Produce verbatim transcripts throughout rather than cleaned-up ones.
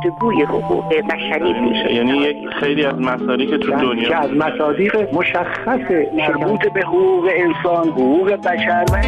گفتگوی حقوق بشری میشه. یعنی یک خیلی از مصادیق تو دنیا که از مصادیق مشخص مربوط به حقوق انسان، حقوق بشر و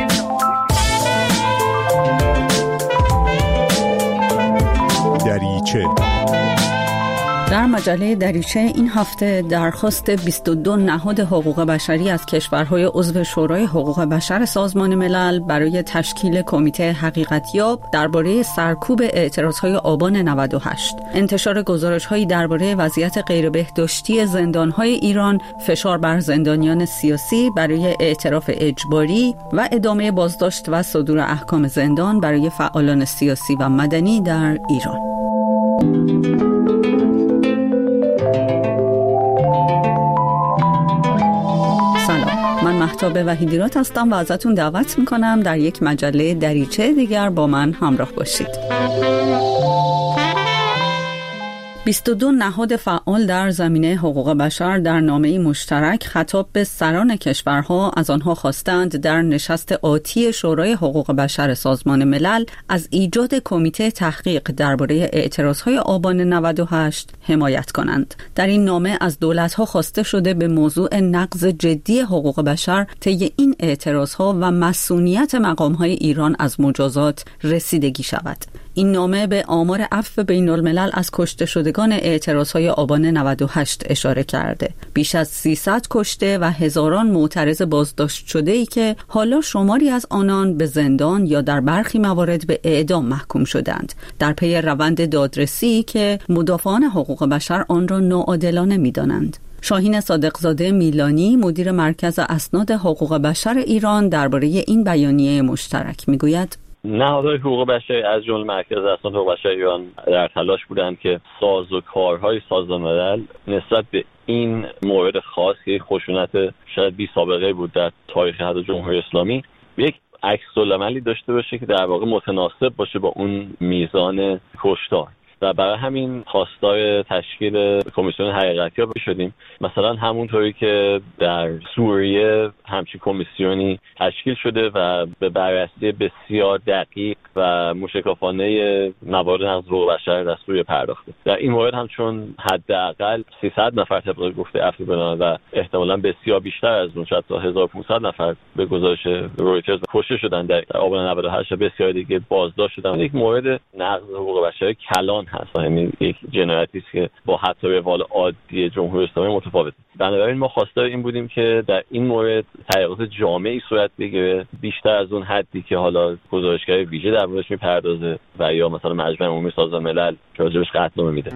دریچه. در مجله دریچه این هفته درخواست بیست و دو نهاد حقوق بشری از کشورهای عضو شورای حقوق بشر سازمان ملل برای تشکیل کمیته حقیقتیاب درباره سرکوب اعتراضهای آبان نود و هشت، انتشار گزارش‌هایی درباره وضعیت غیربهداشتی زندان‌های ایران، فشار بر زندانیان سیاسی برای اعتراف اجباری و ادامه بازداشت و صدور احکام زندان برای فعالان سیاسی و مدنی در ایران. من مهتاب وحیدیرات هستم و ازتون دعوت میکنم در یک مجله دریچه دیگر با من همراه باشید. بیست و دو نهاد فعال در زمینه حقوق بشر در نامه‌ای مشترک خطاب به سران کشورها از آنها خواستند در نشست آتی شورای حقوق بشر سازمان ملل از ایجاد کمیته تحقیق درباره اعتراضهای آبان نود و هشت حمایت کنند. در این نامه از دولت‌ها خواسته شده به موضوع نقض جدی حقوق بشر طی این اعتراضها و مسئولیت مقام‌های ایران از مجازات رسیدگی شود. این نامه به آمار عفو بین الملل از کشته شدگان اعتراضهای آبان نود و هشت اشاره کرده. بیش از سیصد کشته و هزاران معترض بازداشت شده ای که حالا شماری از آنان به زندان یا در برخی موارد به اعدام محکوم شدند، در پی روند دادرسی که مدافعان حقوق بشر آن را ناعادلانه می‌دانند. شاهین صادقزاده میلانی، مدیر مرکز اسناد حقوق بشر ایران، درباره این بیانیه مشترک میگوید: نهادهای حقوق بشری از جمله مرکز اسناد حقوق بشر ایران در تلاش بودند که سازوکارهای سازمان ملل نسبت به این مورد خاص که خشونت شاید بی سابقه بود در تاریخ حتی جمهوری اسلامی یک عکس‌العملی داشته باشه که در واقع متناسب باشه با اون میزان کشتار و برای همین خواستار تشکیل کمیسیون حقیقتیاب شدیم. مثلا همونطوری که در سوریه همچین کمیسیونی تشکیل شده و به بررسی بسیار دقیق و موشکافانه موارد نقض حقوق بشر در سوریه پرداخته. در این مورد هم چون حداقل سیصد نفر طبق گفته عفو بنا و احتمالاً بسیار بیشتر از اون شاید تا هزار و پانصد نفر به گزارش رویترز کشته شدن در آبان نود و هشت و بسیار دیگه بازداشت شدن. یک مورد نقض حقوق بشر کلان هست، یعنی یک جنایتی است که با حتی روال عادی جمهوری اسلامی متفاوته. بنابراین ما خواستار این بودیم که در این مورد تحقیقات جامعی صورت بگیره، بیشتر از اون حدی که حالا گزارشگر ویژه در موردش میپردازه و یا مثلا مجمع عمومی سازمان ملل که راجبش قطعنامه میده.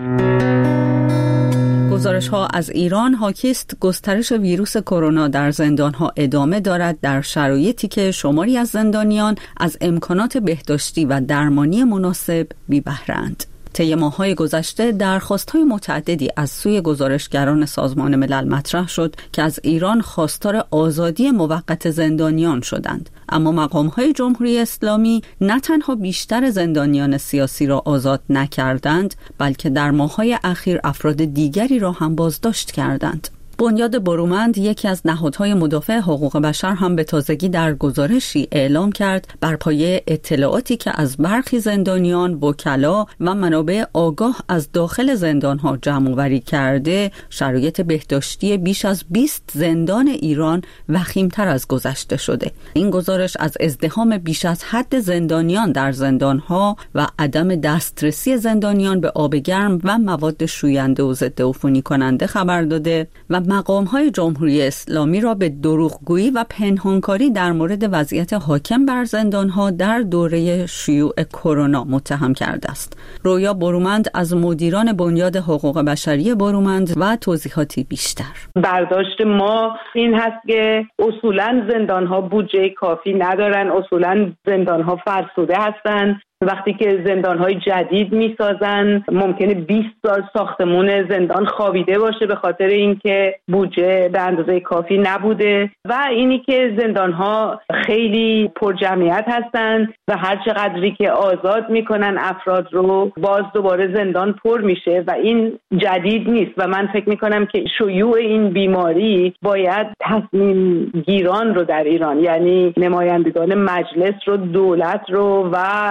گزارش‌ها از ایران حاکی است گسترش ویروس کرونا در زندان‌ها ادامه دارد در شرایطی که شماری از زندانیان از امکانات بهداشتی و درمانی مناسب بی‌بهره‌اند. طی ماه‌های گذشته درخواست‌های متعددی از سوی گزارشگران سازمان ملل مطرح شد که از ایران خواستار آزادی موقت زندانیان شدند، اما مقام‌های جمهوری اسلامی نه تنها بیشتر زندانیان سیاسی را آزاد نکردند، بلکه در ماه‌های اخیر افراد دیگری را هم بازداشت کردند. بنیاد برومند، یکی از نهادهای مدافع حقوق بشر، هم به تازگی در گزارشی اعلام کرد بر پایه اطلاعاتی که از برخی زندانیان، وکلا و منابع آگاه از داخل زندانها جمع‌آوری کرده، شرایط بهداشتی بیش از بیست زندان ایران وخیم‌تر از گذشته شده. این گزارش از ازدحام بیش از حد زندانیان در زندانها و عدم دسترسی زندانیان به آب گرم و مواد شوینده و ضد عفونی کننده خبر داده و مقام‌های جمهوری اسلامی را به دروغگویی و پنهانکاری در مورد وضعیت حاکم بر زندان‌ها در دوره شیوع کرونا متهم کرده است. رویا برومند از مدیران بنیاد حقوق بشری برومند و توضیحاتی بیشتر. برداشت ما این هست که اصولاً زندان‌ها بودجه کافی ندارن، اصولاً زندان‌ها فرسوده هستند. وقتی که زندان‌های جدید می‌سازن ممکنه بیست سال ساختمون زندان خوابیده باشه به خاطر اینکه بودجه به اندازه کافی نبوده و اینی که زندان‌ها خیلی پرجمعیت هستن و هر چقدری که آزاد میکنن افراد رو باز دوباره زندان پر میشه و این جدید نیست و من فکر میکنم که شیوع این بیماری باید تصمیم گیران رو در ایران، یعنی نمایندگان مجلس رو، دولت رو و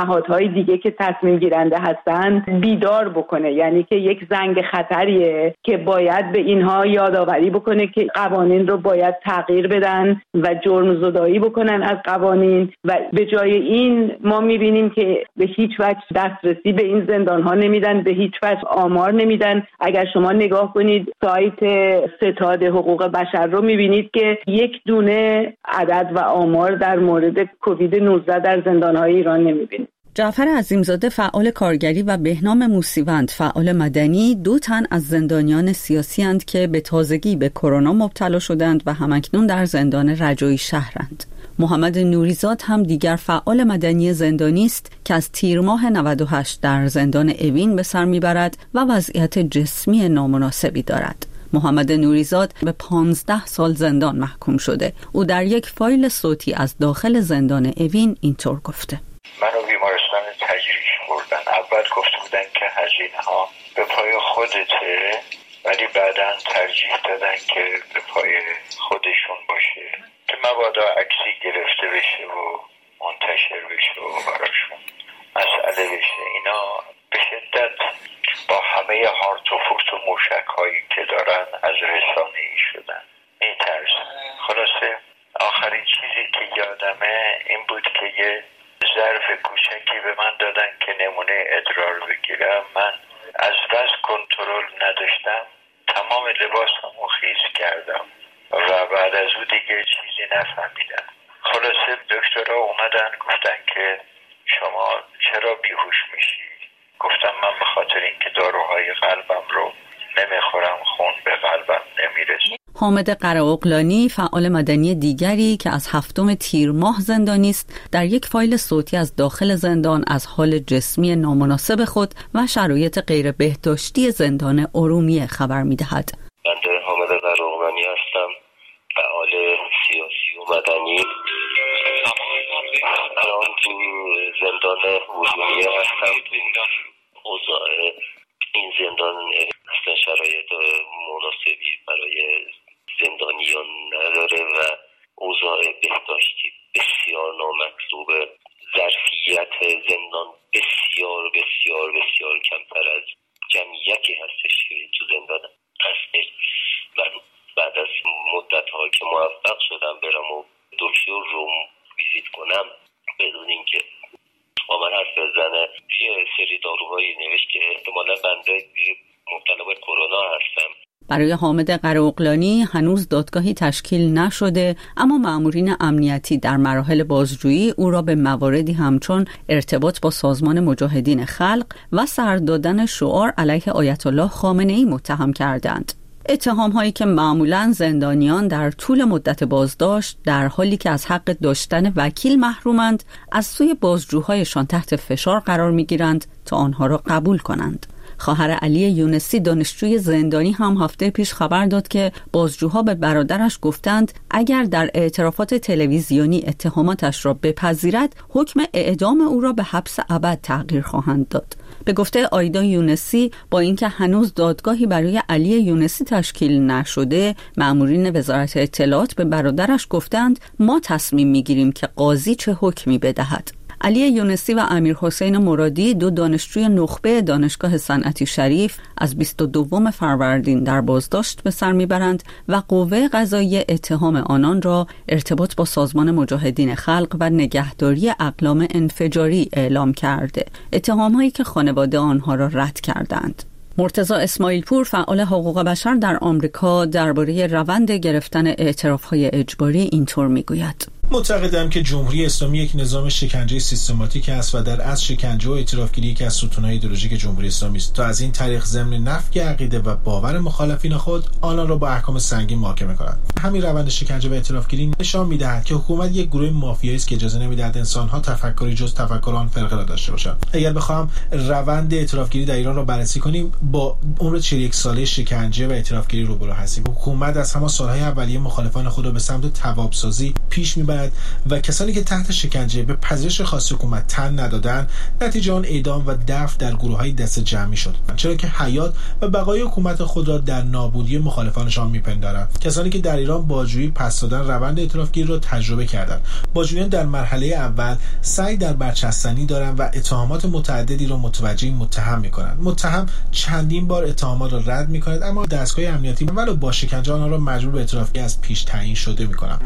نهادهای دیگه که تصمیم گیرنده هستن بیدار بکنه، یعنی که یک زنگ خطریه که باید به اینها یادآوری بکنه که قوانین رو باید تغییر بدن و جرم زدایی بکنن از قوانین. و به جای این ما میبینیم که به هیچ وجه دسترسی به این زندانها نمیدن، به هیچ وجه آمار نمیدن. اگر شما نگاه کنید سایت ستاد حقوق بشر رو میبینید که یک دونه عدد و آمار در مورد کووید نوزده در زندانهای ایران نمیبینید. جعفر عظیمزاده فعال کارگری و بهنام موسیوند فعال مدنی دو تن از زندانیان سیاسی اند که به تازگی به کرونا مبتلا شدند و همکنون در زندان رجایی شهرند. محمد نوریزاد هم دیگر فعال مدنی زندانی است که از تیر ماه نود و هشت در زندان اوین به سر میبرد و وضعیت جسمی نامناسبی دارد. محمد نوریزاد به پانزده سال زندان محکوم شده. او در یک فایل صوتی از داخل زندان اوین اینطور گفته: منو بیمارستان تجریش بردن. اول گفته بودن که هزینه ها به پای خودته، ولی بعداً ترجیح دادن که به پای خودشون باشه که مبادا عکسی گرفته بشه و منتشر بشه و براشون مسئله بشه. اینا به شدت با همه هارت و فوت و موشک هایی که دارن از رسانه ای شدن میترسن. خلاصه آخرین چیزی که یادمه این بود که یه ظرف کوچکی به من دادن که نمونه ادرار بگیرم. من از بس کنترل نداشتم، تمام لباسمو خیس کردم و بعد از او دیگه چیزی نفهمیدم. خلاصه دکترها اومدن گفتن که شما چرا بیهوش میشی؟ گفتم من به خاطر اینکه داروهای قلبم رو نمیخورم، خون به قلبم نمیرسه. حامد قره‌اغلانی فعال مدنی دیگری که از هفتم تیر ماه زندانی است در یک فایل صوتی از داخل زندان از حال جسمی نامناسب خود و شرایط غیر بهداشتی زندان ارومیه خبر می‌دهد. من حامد قره‌اغلانی هستم، فعال سیاسی و مدنی. الان تو زندان ارومیه هستم. اوضاع این زندان اصلا شرایط مناسبی برای زندانیان نداره و اوضاع بهداشتی بسیار نامطلوبه. ظرفیت زندان بسیار بسیار بسیار کمتر از جمعیتی هستش که تو زندان هستش. من بعد از مدت ها که موفق شدم برم و دکتر رو ویزیت کنم بدون اینکه با من حرف بزنه، یه سری داروهایی نوشت که احتمالا بنده مبتلا به کرونا هستم. برای حامد قره‌اغلانی هنوز دادگاهی تشکیل نشده، اما مأمورین امنیتی در مراحل بازجویی او را به مواردی همچون ارتباط با سازمان مجاهدین خلق و سر دادن شعار علیه آیت الله خامنه‌ای متهم کردند. اتهام هایی که معمولاً زندانیان در طول مدت بازداشت در حالی که از حق داشتن وکیل محرومند از سوی بازجوهایشان تحت فشار قرار می‌گیرند تا آنها را قبول کنند. خواهر علی یونسی دانشجوی زندانی هم هفته پیش خبر داد که بازجوها به برادرش گفتند اگر در اعترافات تلویزیونی اتهاماتش را بپذیرد حکم اعدام او را به حبس ابد تغییر خواهند داد. به گفته آیدا یونسی با اینکه هنوز دادگاهی برای علی یونسی تشکیل نشده، مأمورین وزارت اطلاعات به برادرش گفتند ما تصمیم میگیریم که قاضی چه حکمی بدهد. علی یونسی و امیر حسین مرادی دو دانشجوی نخبه دانشگاه صنعتی شریف از بیست و دوم فروردین در بازداشت به سر میبرند و قوه قضاییه اتهام آنان را ارتباط با سازمان مجاهدین خلق و نگهداری اقلام انفجاری اعلام کرده، اتهام‌هایی که خانواده آنها را رد کردند. مرتضی اسماعیل پور فعال حقوق بشر در آمریکا درباره روند گرفتن اعتراف‌های اجباری اینطور میگوید: معتقدم که جمهوری اسلامی یک نظام شکنجه سیستماتیک است و در اصل شکنجه و اعترافگیری یکی از ستون‌های ایدئولوژیک جمهوری اسلامی است تا از این طریق ضمن نفی عقیده و باور مخالفین خود آنان را با احکام سنگین محاکمه کنند. همین روند شکنجه و اعترافگیری نشان می‌دهد که حکومت یک گروه مافیایی است که اجازه نمی‌دهد انسان‌ها تفکری جز تفکر آن فرقه را داشته باشند. اگر بخواهم روند اعترافگیری در ایران را بررسی کنیم، با عمر چهل و یک ساله شکنجه و اعترافگیری روبرو هستیم. حکومت از همان سال‌های اولیه مخالفان خود را به سمت تواب‌سازی پیش می‌برد می‌کند و کسانی که تحت شکنجه به پذیرش خاص حکومت تن ندادند نتیجه آن اعدام و دفن در گروه‌های دست جمعی شد، چرا که حیات و بقای حکومت خود را در نابودی مخالفانشان می‌پندارند. کسانی که در ایران بازجویی پس دادن روند اعترافگیری را تجربه کردند. بازجویان در مرحله اول سعی در برچستنی دارند و اتهامات متعددی را متوجه متهم می‌کنند. متهم چندین بار اتهامات را رد می‌کند، اما دستگاه امنیتی ولو با شکنجه آنها را مجبور به اعترافگیری از پیش تعیین شده می‌کنند.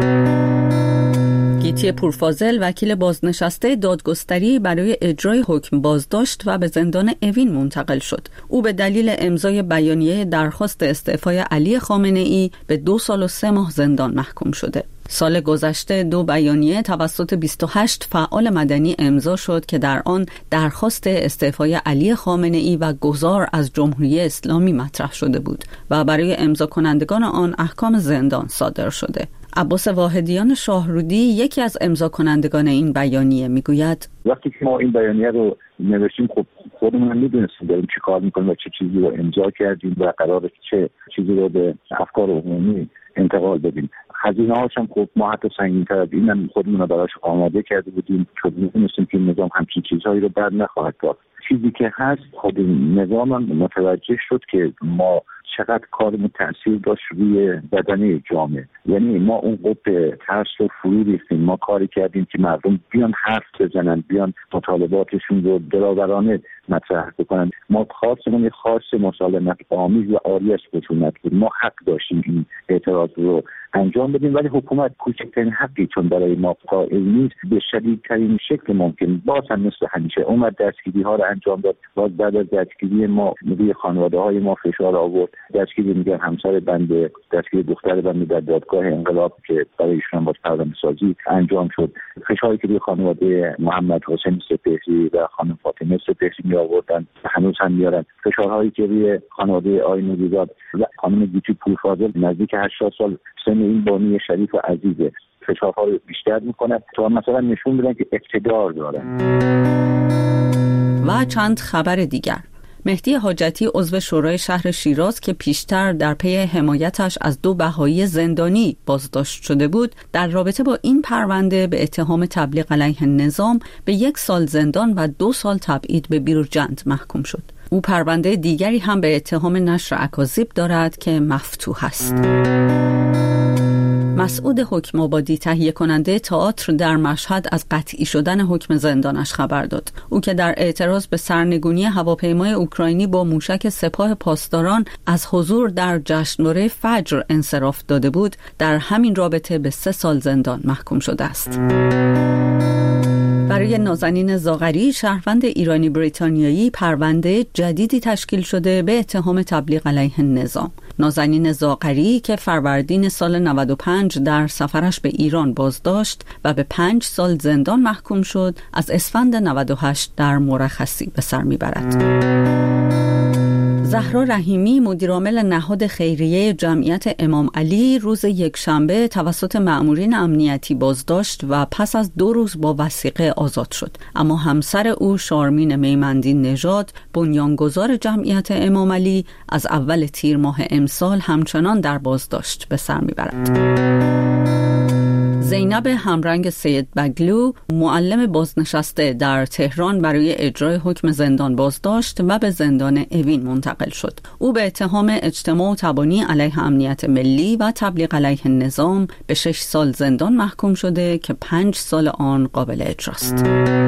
گیتی پورفاضل وکیل بازنشسته دادگستری برای اجرای حکم بازداشت و به زندان اوین منتقل شد. او به دلیل امضای بیانیه درخواست استعفای علی خامنه‌ای به دو سال و سه ماه زندان محکوم شده. سال گذشته دو بیانیه توسط بیست و هشت فعال مدنی امضا شد که در آن درخواست استعفای علی خامنه‌ای و گذار از جمهوری اسلامی مطرح شده بود و برای امضا کنندگان آن احکام زندان صادر شده. عباس واحدیان شاهرودی یکی از امضا کنندگان این بیانیه میگوید وقتی که ما این بیانیه رو نوشتیم خب خودمون میدونستیم داریم چی کار میکنیم و چه چیزی رو امضا کردیم و قراره چه چیزی رو به افکار عمومی انتقال بدیم. هزینه هاش هم خب ما حتی سنگین‌تر از این هم خودمون رو براش آماده کرده بودیم چون میدونستیم که نظام همچین چیزهایی رو بر نخواهد داشت. چیزی که هست خود نظام هم متوجه شد که ما چقدر کارمون تأثیر داشت روی بدنه جامعه. یعنی ما اون قطب ترس رو فرو ریختیم، ما کاری کردیم که مردم بیان حرف بزنن، بیان مطالباتشون رو دلاورانه مطرح بکنن. ما خواستمون یه خواست مسالمت آمیز و عاری از خشونت بود. ما حق داشتیم این اعتراض رو انجام بدیم، ولی حکومت کوچکترین حقی چون برای ما قائل نیست به شدیدترین شکل ممکن باز هم مثل همیشه اومد دستگیری ها رو انجام داد. باز بعد از دستگیری ما روی خانواده های ما فشار آورد. دستگیری میگن همسر بنده، دستگیری دختر بنده در دادگاه انقلاب که برای ایشون باز پرونده سازی انجام شد. فشاری که روی خانواده محمد حسین سپهری و خانم فاطمه سپهری می آوردن هنوز هم میارن. فشارهایی که روی خانواده آقای نوری‌زاد و خانم گیتی پورفاضل نزدیک هشتاد سال سن این بانی شریف و عزیزه فشارها رو بیشتر میکنن تا مثلا نشون بدن که اقتدار دارن. و چند خبر دیگر. مهدی حاجتی عضو شورای شهر شیراز که پیشتر در پی حمایتش از دو بهایی زندانی بازداشت شده بود، در رابطه با این پرونده به اتهام تبلیغ علیه نظام به یک سال زندان و دو سال تبعید به بیروجند محکوم شد. او پرونده دیگری هم به اتهام نشر اکاذیب دارد که مفتوح است. مسعود حکم‌آبادی تهیه کننده تئاتر در مشهد از قطعی شدن حکم زندانش خبر داد. او که در اعتراض به سرنگونی هواپیمای اوکراینی با موشک سپاه پاسداران از حضور در جشنواره فجر انصراف داده بود، در همین رابطه به سه سال زندان محکوم شده است. برای نازنین زاغری شهروند ایرانی بریتانیایی پرونده جدیدی تشکیل شده به اتهام تبلیغ علیه نظام. نازنین زاغری که فروردین سال نود و پنج در سفرش به ایران بازداشت و به پنج سال زندان محکوم شد، از اسفند نود و هشت در مرخصی به سر میبرد. زهرا رحیمی مدیرعامل نهاد خیریه جمعیت امام علی روز یکشنبه توسط مأمورین امنیتی بازداشت و پس از دو روز با وثیقه آزاد شد، اما همسر او شارمین میمندی نژاد بنیانگذار جمعیت امام علی از اول تیر ماه امسال همچنان در بازداشت به سر میبرد. زینب همرنگ سید بگلو معلم بازنشسته در تهران برای اجرای حکم زندان بازداشت و به زندان اوین منتقل شد. او به اتهام اجتماع و تبانی علیه امنیت ملی و تبلیغ علیه نظام به شش سال زندان محکوم شده که پنج سال آن قابل اجراست.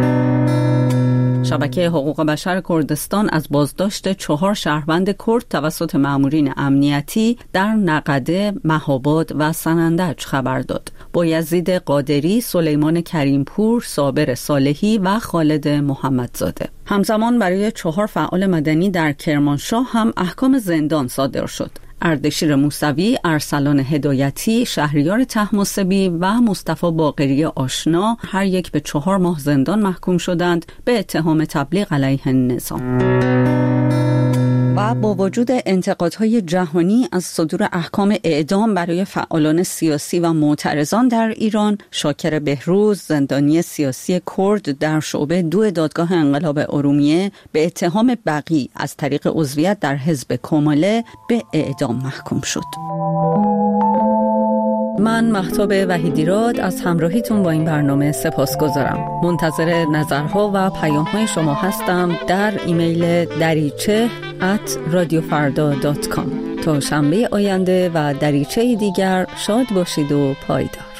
شبکه حقوق بشر کردستان از بازداشت چهار شهروند کرد توسط مأمورین امنیتی در نقده، مهاباد و سنندج خبر داد. بایزید قادری، سلیمان کریمپور، صابر صالحی و خالد محمدزاده. همزمان برای چهار فعال مدنی در کرمانشاه هم احکام زندان صادر شد. اردشیر موسوی، ارسلان هدایتی، شهریار طهماسبی و مصطفی باقری آشنا هر یک به چهار ماه زندان محکوم شدند به اتهام تبلیغ علیه نظام. و با وجود انتقادهای جهانی از صدور احکام اعدام برای فعالان سیاسی و معترضان در ایران، شاکر بهروز، زندانی سیاسی کرد در شعبه دو دادگاه انقلاب ارومیه به اتهام بغی از طریق عضویت در حزب کماله به اعدام محکوم شد. من مهتاب وحیدیراد از همراهیتون با این برنامه سپاسگزارم. منتظر نظرها و پیام‌های شما هستم در ایمیل دریچه ات رادیو فردا دات کام. تا شنبه آینده و دریچه دیگر شاد باشید و پایدار.